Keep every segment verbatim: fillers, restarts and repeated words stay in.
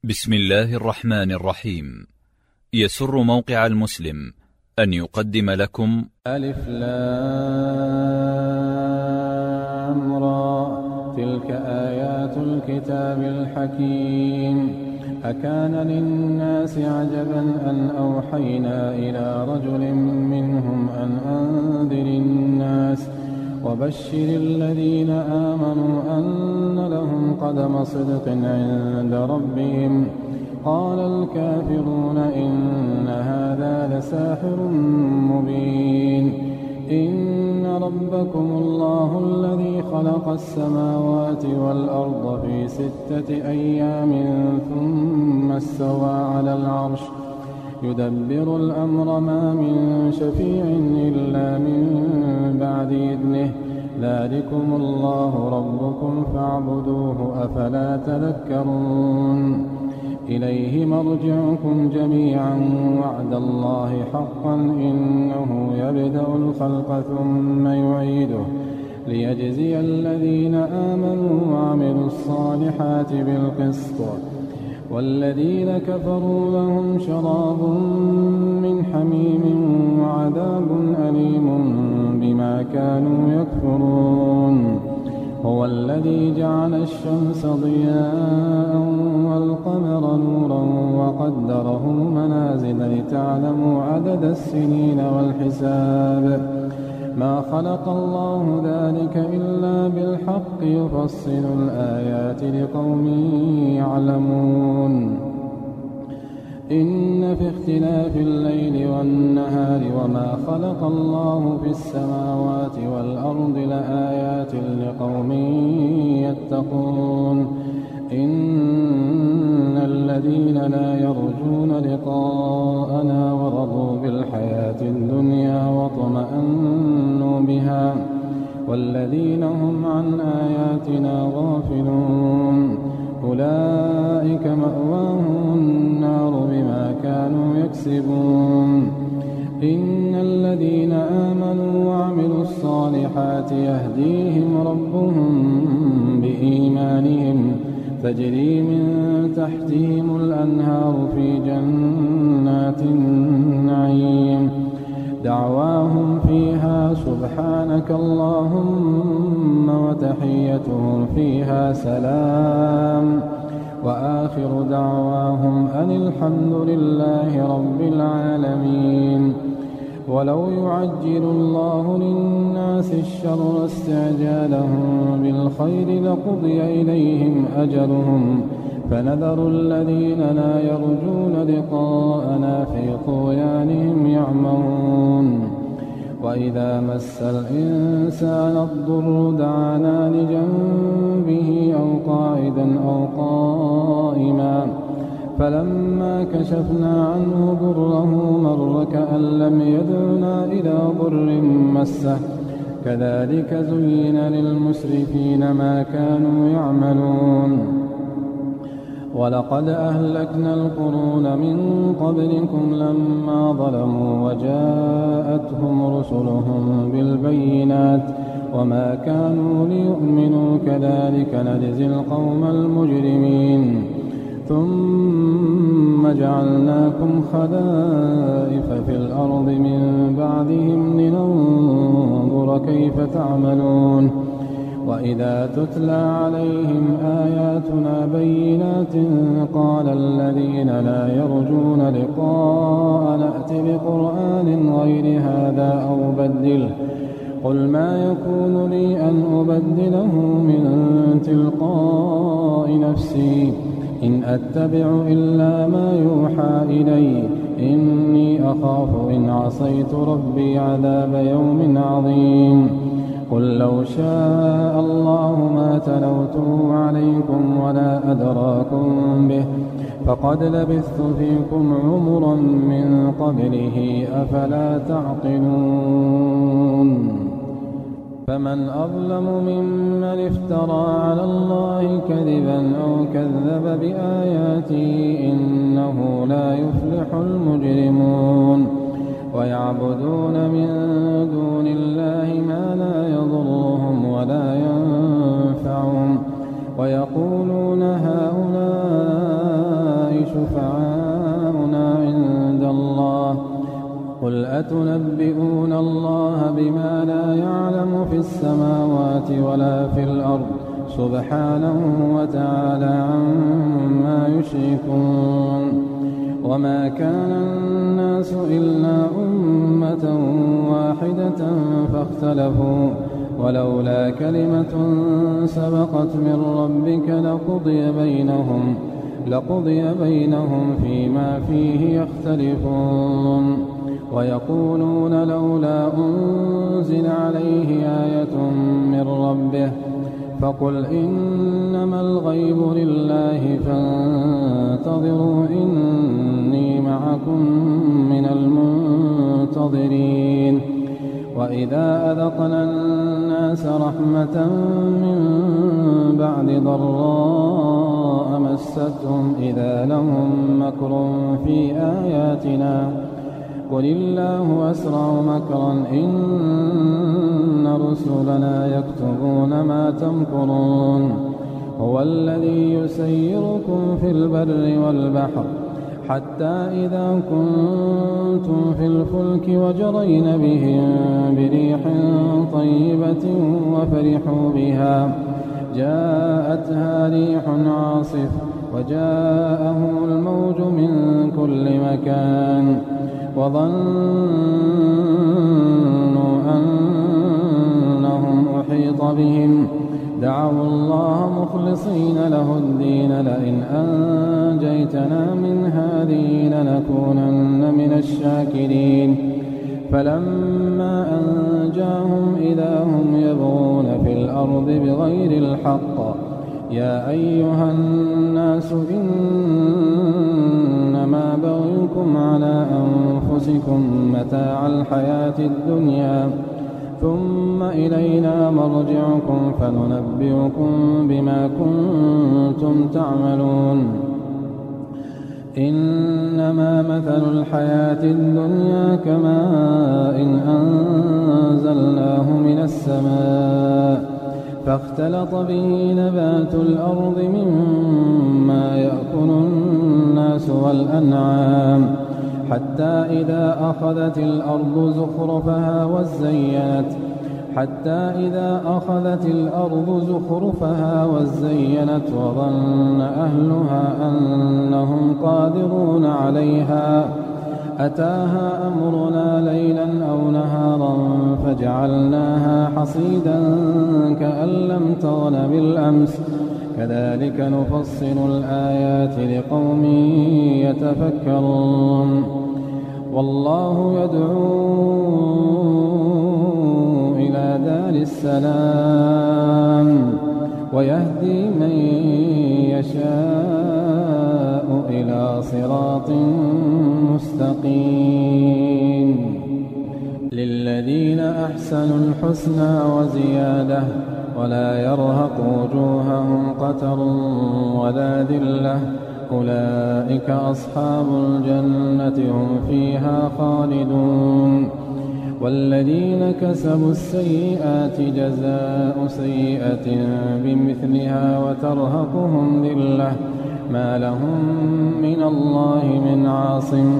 بسم الله الرحمن الرحيم. يسر موقع المسلم أن يقدم لكم ألف لام را تلك آيات الكتاب الحكيم. أكان للناس عجبا أن أوحينا إلى رجل منهم أن أنذر الناس وبشر الذين آمنوا أن لهم قدم صدق عند ربهم. قال الكافرون إن هذا لساحر مبين. إن ربكم الله الذي خلق السماوات والأرض في ستة أيام ثم استوى على العرش يدبر الأمر ما من شفيع إلا من بعد إذنه. ذلكم الله ربكم فاعبدوه أفلا تذكرون. إليه مرجعكم جميعا وعد الله حقا إنه يبدأ الخلق ثم يعيده ليجزي الذين آمنوا وعملوا الصالحات بالقسط والذين كفروا لهم شراب من حميم وعذاب أليم بما كانوا يكفرون. هو الذي جعل الشمس ضياء والقمر نورا وقدره منازل لتعلموا عدد السنين والحساب. ما خلق الله ذلك إلا بالحق يفصل الآيات لقوم يعلمون. إن في اختلاف الليل والنهار وما خلق الله في السماوات والأرض لآيات لقوم يتقون. إن الذين لا يرجون لقاءنا ورضوا بالحياة الدنيا واطمأنوا بها والذين هم عن آياتنا غافلون أولئك مأواهم النار بما كانوا يكسبون. إن الذين آمنوا وعملوا الصالحات يهديهم ربهم بإيمانهم تجري من تحتهم الأنهار في جنات النعيم. دعواهم فيها سبحانك اللهم وتحيتهم فيها سلام وآخر دعواهم أن الحمد لله رب العالمين. ولو يعجل الله للناس الشر استعجالهم بالخير لقضي إليهم أجلهم فنذر الذين لا يرجون لقاءنا في طغيانهم يعمهون. وإذا مس الإنسان الضر دعانا لجنبه أو قاعدا أو قائما فلما كشفنا عنه ضره مر كأن لم يدعنا إلى ضر مسه. كذلك زين للمسرفين ما كانوا يعملون. ولقد أهلكنا القرون من قبلكم لما ظلموا وجاءتهم رسلهم بالبينات وما كانوا ليؤمنوا كذلك نجزي القوم المجرمين. ثم جعلناكم خلائف في الأرض من بعدهم لننظر كيف تعملون. وإذا تتلى عليهم آياتنا بينات قال الذين لا يرجون لقاء نأت بقرآن غير هذا أو بدله قل ما يكون لي أن أبدله من تلقاء نفسي إن أتبع إلا ما يوحى إلي إني أخاف إن عصيت ربي عذاب يوم عظيم. قل لو شاء الله ما تلوته عليكم ولا أدراكم به فقد لبثت فيكم عمرا من قبله أفلا تعقلون. فمن أظلم ممن افترى على الله كذبا أو كذب بآياته إنه لا يفلح المجرمون. ويعبدون من دون الله ما لا يضرهم ولا ينفعهم ويقولون هؤلاء قل أتنبئون الله بما لا يعلم في السماوات ولا في الأرض سبحانه وتعالى عما يشركون. وما كان الناس إلا أمة واحدة فاختلفوا ولولا كلمة سبقت من ربك لقضي بينهم لقضي بينهم فيما فيه يختلفون. ويقولون لولا أنزل عليه آية من ربه فقل إنما الغيب لله فانتظروا إني معكم من المنتظرين. وإذا أذقنا الناس رحمة من بعد ضراء مستهم إذا لهم مكر في آياتنا قل الله أسرع مكرا إن رسلنا يكتبون ما تمكرون. هو الذي يسيركم في البر والبحر حتى إذا كنتم في الفلك وجرين بهم بريح طيبة وفرحوا بها جاءتها ريح عاصف وجاءهم الموج من كل مكان وظنوا أنهم أحيط بهم دعوا الله مخلصين له الدين لئن أنجيتنا من هذه لنكونن من الشاكرين. فلما أنجاهم إذا هم يبغون في الأرض بغير الحق يا أيها الناس إنما بغيكم على أنفسكم متاع الحياة الدنيا ثم إلينا مرجعكم فننبئكم بما كنتم تعملون. إنما مثل الحياة الدنيا كماء إن أنزلناه من السماء فاختلط به نبات الأرض مما يأكل الناس والأنعام حتى إذا أخذت الأرض زخرفها وزينت حتى إذا أخذت الأرض زخرفها وزينت وظن أهلها أنهم قادرون عليها أتاها أمرنا ليلا أو نهارا فجعلناها حصيدا كأن لم تغن بالأمس كذلك نفصل الآيات لقوم يتفكرون. والله يدعو إلى دار السلام ويهدي من يشاء إلى صراط مستقيم. للذين أحسنوا الحسنى وزيادة ولا يرهق وجوههم قتر ولا ذلة أولئك أصحاب الجنة هم فيها خالدون. والذين كسبوا السيئات جزاء سيئة بمثلها وترهقهم ذلة ما لهم من الله من عاصم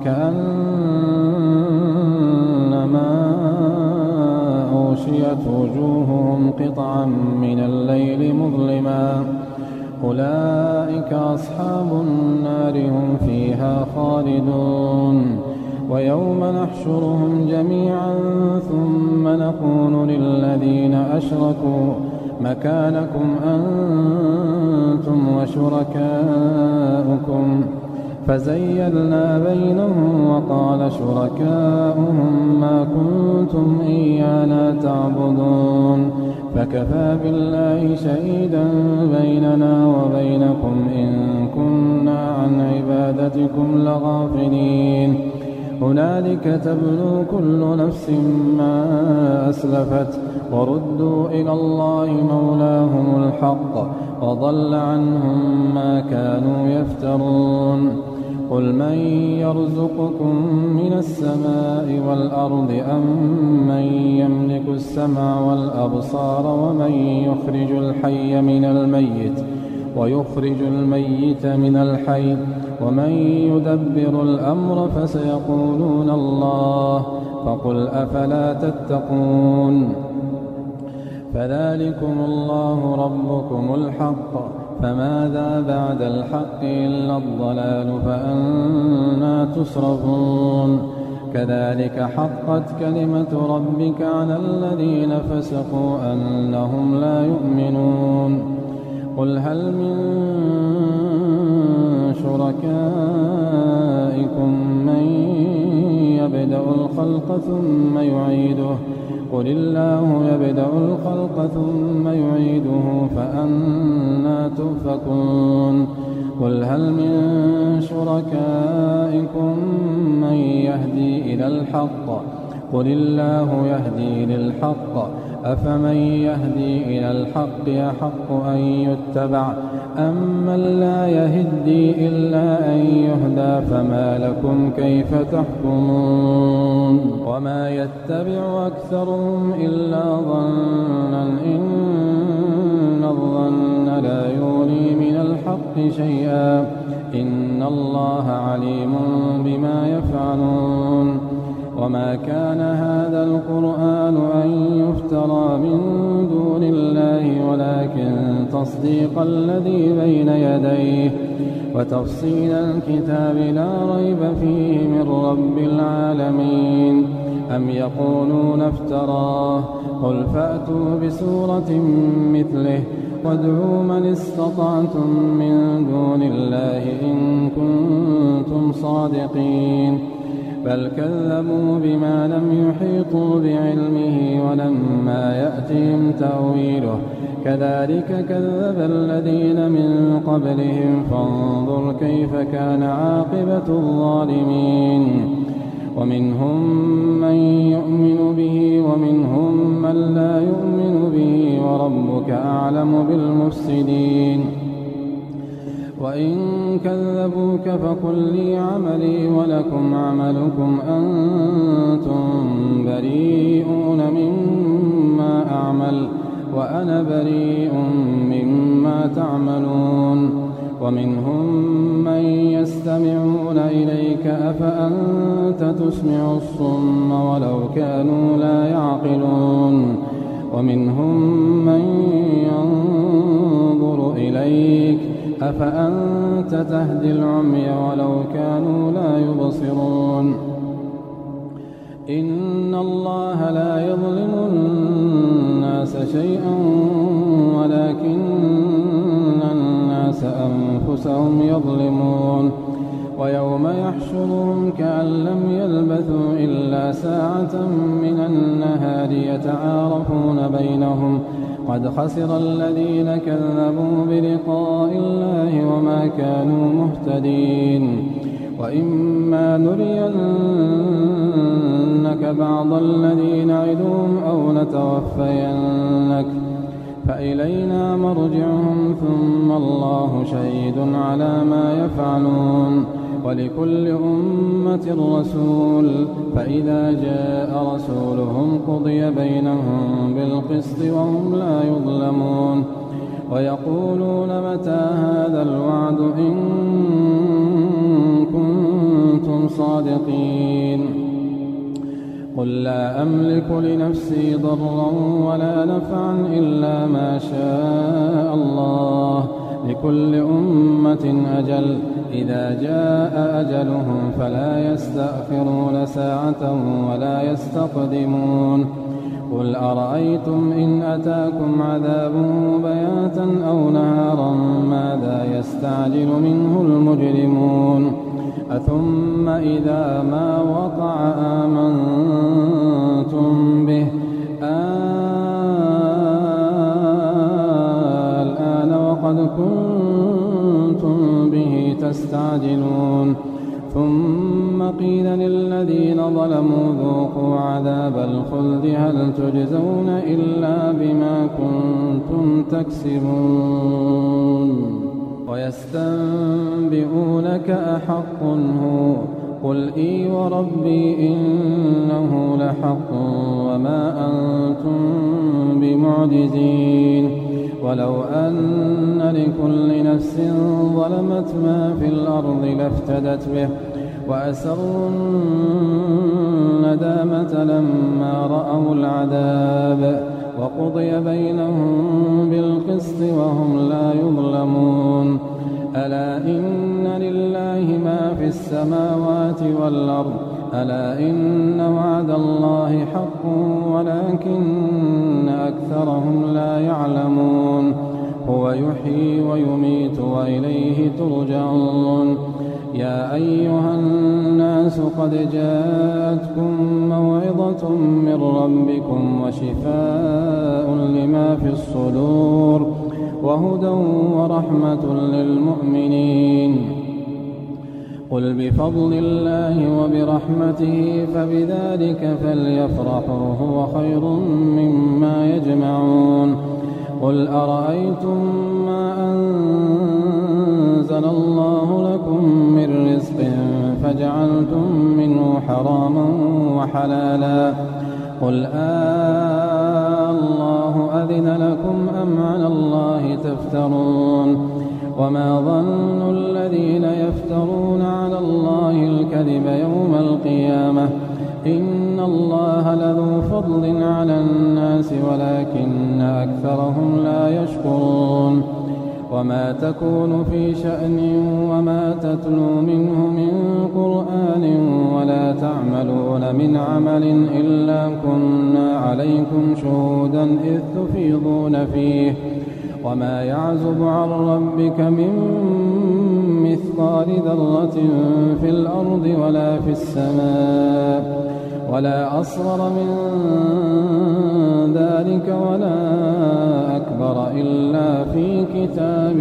كأنما أغشيت وجوههم قطعا من الليل مظلما أولئك أصحاب النار هم فيها خالدون. ويوم نحشرهم جميعا ثم نقول للذين أشركوا مكانكم أنتم وشركاؤكم فزيلنا بينهم وقال شركاؤهم ما كنتم إيانا تعبدون فكفى بالله شهيدا بيننا وبينكم إن كنا عن عبادتكم لغافلين. هنالك تبلو كل نفس ما أسلفت وردوا إلى الله مولاهم الحق وضل عنهم ما كانوا يفترون. قل من يرزقكم من السماء والأرض أم من يملك السمع والأبصار ومن يخرج الحي من الميت ويخرج الميت من الحي ومن يدبر الأمر فسيقولون الله فقل أفلا تتقون فذلكم الله ربكم الحق فماذا بعد الحق إلا الضلال فأنى تصرفون كذلك حقت كلمة ربك على الذين فسقوا أنهم لا يؤمنون قل هل من شركائكم من يبدأ الخلق ثم يعيده قل الله يبدأ الخلق ثم يعيده فأنى تؤفكون قل هل من شركائكم من يهدي إلى الحق قل الله يهدي للحق أفمن يهدي إلى الحق يحق أن يتبع أمن لا يهدي إلا أن يهدى فما لكم كيف تحكمون وما يتبع أكثرهم إلا ظنا إن الظن لا يغني من الحق شيئا إن الله عليم بما يفعلون وما كان هذا القرآن أن يفترى من دون الله ولكن تصديق الذي بين يديه وتفصيل الكتاب لا ريب فيه من رب العالمين أم يقولون افتراه قل فأتوا بسورة مثله وادعوا من استطعتم من دون الله إن كنتم صادقين بل كذبوا بما لم يحيطوا بعلمه ولما يأتهم تأويله كذلك كذب الذين من قبلهم فانظر كيف كان عاقبة الظالمين ومنهم من يؤمن به ومنهم من لا يؤمن به وربك أعلم بالمفسدين وإن كذبوك فقل لي عملي ولكم عملكم أنتم بريئون مما أعمل وأنا بريء مما تعملون ومنهم من يستمعون إليك أفأنت تسمع الصم ولو كانوا لا يعقلون ومنهم من ينظر إليك أفأنت تهدي العمي ولو كانوا لا يبصرون إن الله لا يظلم الناس شيئا ولكن الناس أنفسهم يظلمون ويوم يحشرهم كأن لم يلبثوا إلا ساعة من النهار يتعارفون بينهم قد خسر الذين كذبوا بلقاء الله وما كانوا مهتدين وإما نرينك بعض الذي نعدهم أو نتوفينك فإلينا مرجعهم ثم الله شهيد على ما يفعلون ولكل أمة رسول فإذا جاء رسولهم قضي بينهم بالقسط وهم لا يظلمون ويقولون متى هذا الوعد إن كنتم صادقين قل لا أملك لنفسي ضرا ولا نفعا إلا ما شاء الله لكل أمة أجل إذا جاء أجلهم فلا يستأخرون ساعة ولا يستقدمون قل أرأيتم إن أتاكم عذابه بياتا أو نهارا ماذا يستعجل منه المجرمون أثم إذا ما وقع آمنتم به الآن وقد كنتم به تستعجلون ثم قيل للذين ظلموا ذوقوا عذاب الخلد هل تجزون إلا بما كنتم تكسبون ويستنبئونك أحق هو قل إي وربي إنه لحق وما أنتم بمعجزين ولو أن لكل نفس ظلمت ما في الأرض لافتدت به وأسروا الندامة لما رأوا العذاب وقضي بينهم بالقسط وهم لا يظلمون. ألا إن لله ما في السماوات والأرض ألا إن وعد الله حق ولكن أكثرهم لا يعلمون. هو يحيي ويميت وإليه ترجعون. يا أيها الناس قد جاءتكم موعظة من ربكم وشفاء لما في الصدور وهدى ورحمة للمؤمنين. قل بفضل الله وبرحمته فبذلك فليفرحوا هو خير مما يجمعون. قل أرأيتم ما أنزل الله لكم من رزق فجعلتم منه حراما وحلالا قل آه الله أذن لكم أم على الله تفترون. وما ظن الذين يفترون على الله الكذب يوم القيامة إن الله لذو فضل على الناس ولكن أكثرهم لا يشكرون. وما تكون في شأن وما تتلو منه من قرآن ولا تعملون من عمل إلا كنا عليكم شهودا إذ تفيضون فيه وما يعزب عن ربك من مثقال ذرة في الأرض ولا في السماء ولا أصغر من ذلك ولا أكبر إلا في كتاب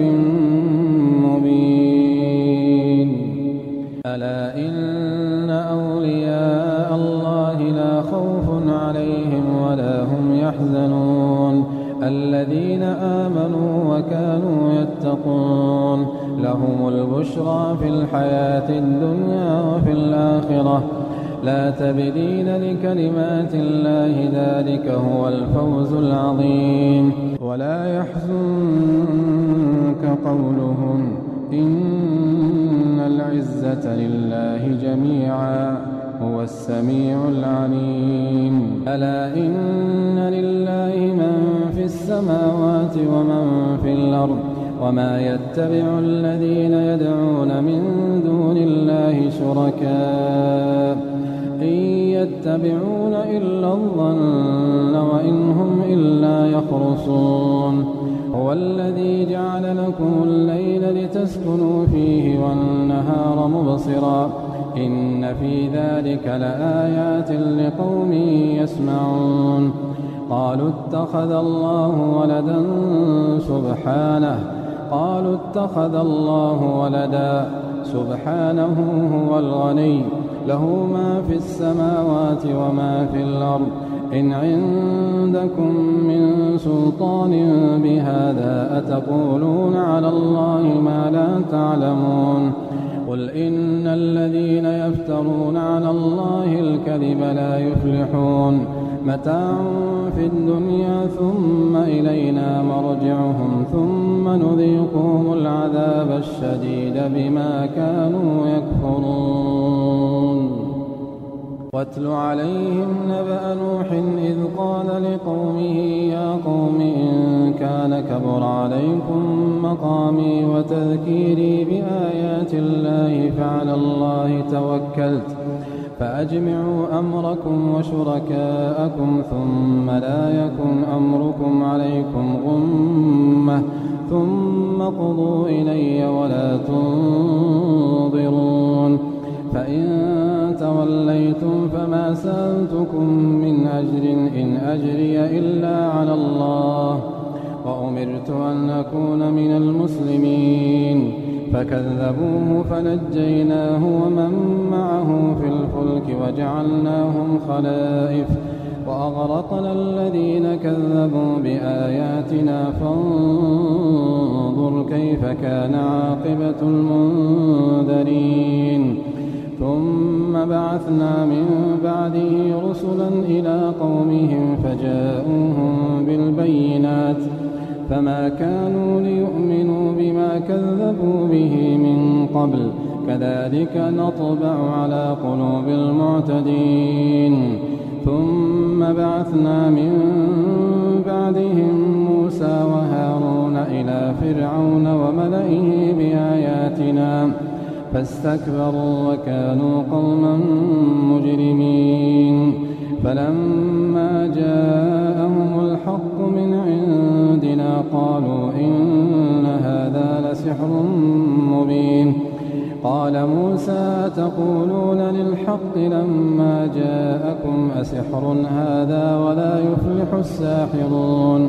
مبين. ألا إن أولياء الله لا خوف عليهم ولا هم يحزنون الذين آمنوا وكانوا يتقون لهم البشرى في الحياة الدنيا وفي الآخرة لا تبديل لكلمات الله ذلك هو الفوز العظيم. ولا يحزنك قولهم إن العزة لله جميعا هو السميع العليم. ألا إن لله من في السماوات ومن في الأرض وما يتبع الذين يدعون من دون الله شركاء إن يتبعون إلا الظن وإن هم إلا يخرصون. هو الذي جعل لكم الليل لتسكنوا فيه والنهار مبصرا إن في ذلك لآيات لقوم يسمعون. قالوا اتخذ الله ولدا سبحانه قالوا اتخذ الله ولدا سبحانه هو الغني له ما في السماوات وما في الأرض إن عندكم من سلطان بهذا أتقولون على الله ما لا تعلمون. قل إن الذين يفترون على الله الكذب لا يفلحون متاع في الدنيا ثم إلينا مرجعهم ثم نذيقهم العذاب الشديد بما كانوا يكفرون. واتل عليهم نبأ نوح إذ قال لقومه يا قوم إن كان كبر عليكم مقامي وتذكيري بآيات الله فعلى الله توكلت فأجمعوا أمركم وشركاءكم ثم لا يكن أمركم عليكم غمة ثم قضوا إلي ولا تنظرون. فإن توليتم فما سألتكم من أجر إن أجري إلا على الله وأمرت أن أكون من المسلمين. فكذبوه فنجيناه ومن معه في الفلك وجعلناهم خلائف وأغرقنا الذين كذبوا بآياتنا فانظر كيف كان عاقبة المنذرين. ثم بعثنا من بعده رسلا إلى قومهم فجاءوهم بالبينات فما كانوا ليؤمنوا بما كذبوا به من قبل كذلك نطبع على قلوب المعتدين. ثم بعثنا من بعدهم موسى وهارون إلى فرعون وملئه بآياتنا فاستكبروا وكانوا قوما مجرمين. فلما جاءهم الحق من عندنا قالوا إن هذا لسحر مبين. قال موسى تقولون للحق لما جاءكم أسحر هذا ولا يفلح الساحرون.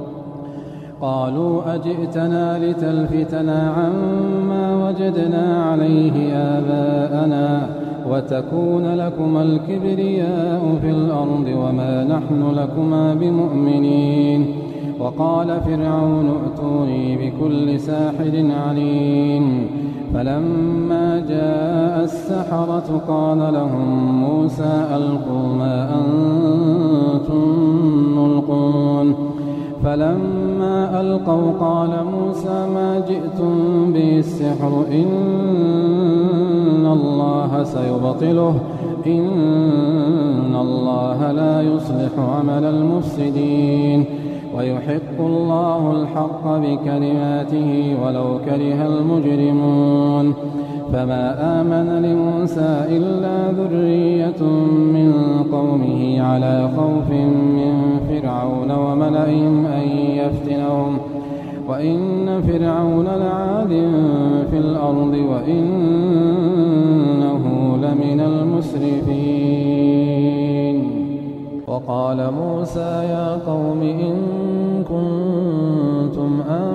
قالوا أجئتنا لتلفتنا عما وجدنا عليه آباءنا وتكون لكما الكبرياء في الأرض وما نحن لكما بمؤمنين. وقال فرعون ائتوني بكل ساحر عليم. فلما جاء السحرة قال لهم موسى ألقوا ما أنتم ملقون. فلما ألقوا قال موسى ما جئتم به السحر إن الله سيبطله إن الله لا يصلح عمل المفسدين ويحق الله الحق بكلماته ولو كره المجرمون. فما آمن لموسى إلا ذرية من قومه على خوف من فرعون وملئهم أن يفتنهم وإن فرعون لعاد في الأرض وإنه لمن المسرفين. وقال موسى يا قوم إن كنتم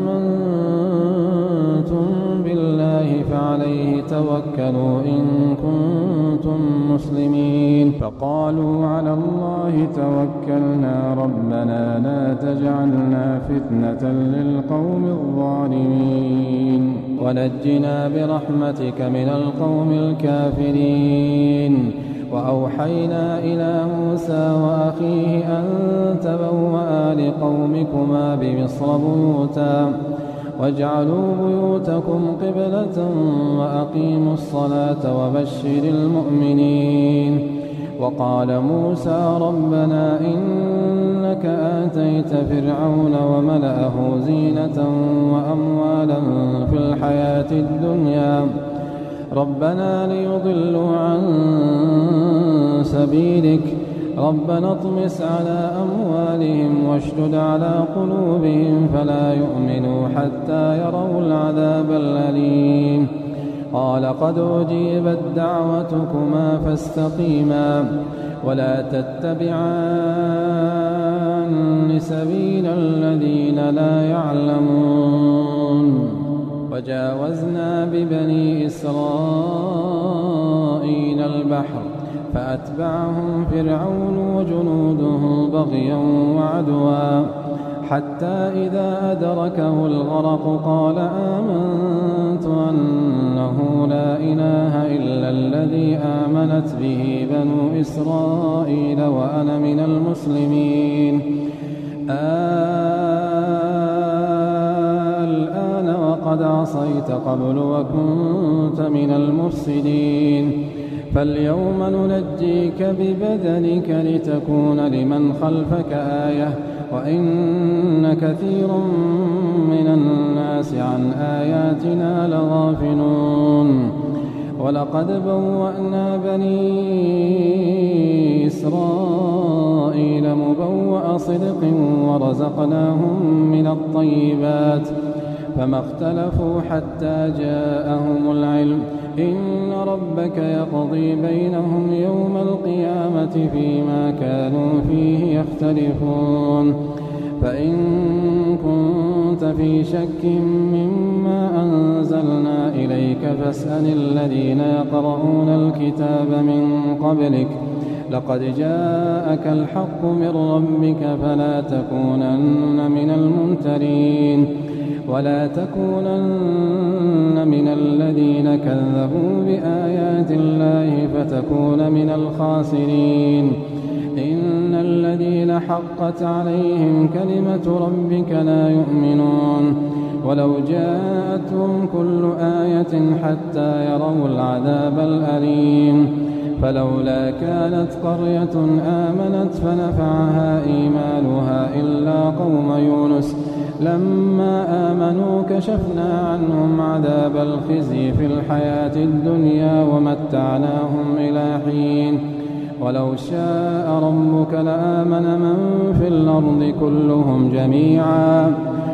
آمنتم بالله فعليه توكلوا إن كنتم مسلمين. فقالوا على الله توكلنا ربنا لا تجعلنا فتنة للقوم الظالمين ونجنا برحمتك من القوم الكافرين. وأوحينا إلى موسى وأخيه أن تبوأ لقومكما بمصر بيوتا واجعلوا بيوتكم قبلة وأقيموا الصلاة وبشر المؤمنين. وقال موسى ربنا إنك آتيت فرعون وملأه زينة وأموالا في الحياة الدنيا ربنا ليضلوا عن سبيلك ربنا اطمس على أموالهم واشدد على قلوبهم فلا يؤمنوا حتى يروا العذاب الأليم. قال قد أجيبت دعوتكما فاستقيما ولا تتبعان سبيل الذين لا يعلمون. وجاوزنا ببني إسرائيل البحر فأتبعهم فرعون وجنوده بغيا وعدوا حتى إذا أدركه الغرق قال آمنت أنه لا إله إلا الذي آمنت به بنو إسرائيل وأنا من المسلمين. الآن وقد عصيت قبل وكنت من المفسدين فاليوم ننجيك ببدنك لتكون لمن خلفك آية وإن كثير من الناس عن آياتنا لغافلون. ولقد بوأنا بني إسرائيل مبوأ صدق ورزقناهم من الطيبات فما اختلفوا حتى جاءهم العلم إن ربك يقضي بينهم يوم القيامة فيما كانوا فيه يختلفون. فإن كنت في شك مما أنزلنا إليك فاسأل الذين يقرؤون الكتاب من قبلك لقد جاءك الحق من ربك فلا تكونن من الممترين ولا تكونن من الذين كذبوا بآيات الله فتكون من الخاسرين. إن الذين حقت عليهم كلمة ربك لا يؤمنون ولو جاءتهم كل آية حتى يروا العذاب الأليم فلولا كانت قرية آمنت فنفعها إيمانها إلا قوم يونس لما آمنوا كشفنا عنهم عذاب الخزي في الحياة الدنيا ومتعناهم إلى حين ولو شاء ربك لآمن من في الأرض كلهم جميعا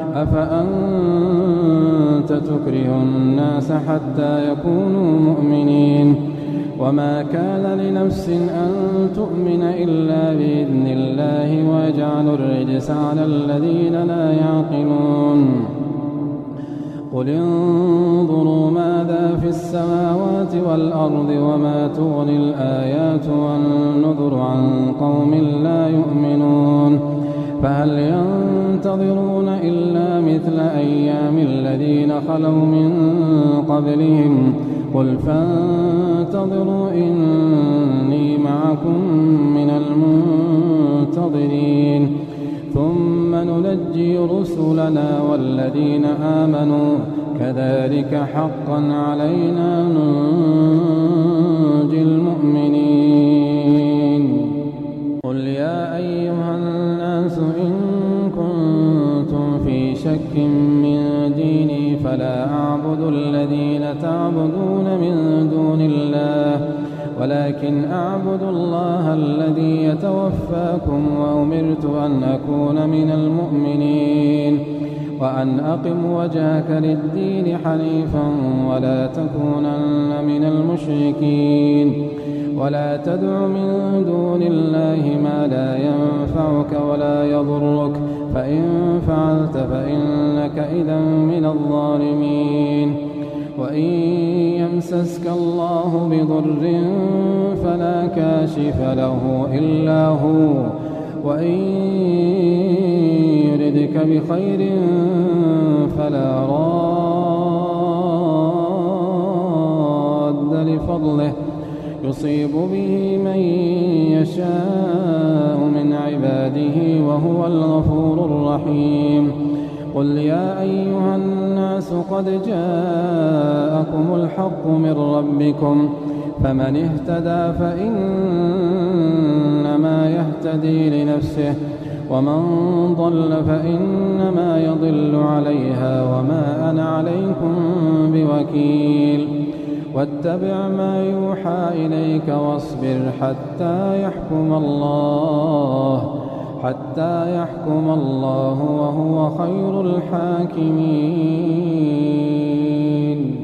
أفأنت تكره الناس حتى يكونوا مؤمنين وما كان لنفس أن تؤمن إلا بإذن الله ويجعل الرجس على الذين لا يعقلون قل انظروا ماذا في السماوات والأرض وما تغني الآيات والنذر عن قوم لا يؤمنون فهل ينتظرون إلا مثل أيام الذين خلوا من قبلهم قل فانتظروا إني معكم من المنتظرين ثم ننجي رسلنا والذين آمنوا كذلك حقا علينا ننجي المؤمنين قل يا أيها الناس إن كنتم في شك من ديني فلا أعبد الذين تعبدون من دون الله ولكن أعبد الله الذي يتوفاكم وأمرت أن أكون من المؤمنين وأن أقم وجهك للدين حنيفا ولا تكونن من المشركين ولا تدع من دون الله ما لا ينفعك ولا يضرك فإن فعلت فإنك إذا من الظالمين وإن يمسسك الله بضر فلا كاشف له إلا هو وإن يردك بخير فلا راد لفضله يصيب به من يشاء من عباده وهو الغفور الرحيم قل يا أيها الناس قد جاءكم الحق من ربكم فمن اهتدى فإنما يهتدي لنفسه ومن ضل فإنما يضل عليها وما أنا عليكم بوكيل واتبع ما يوحى إليك واصبر حتى يحكم الله حتى يحكم الله وهو خير الحاكمين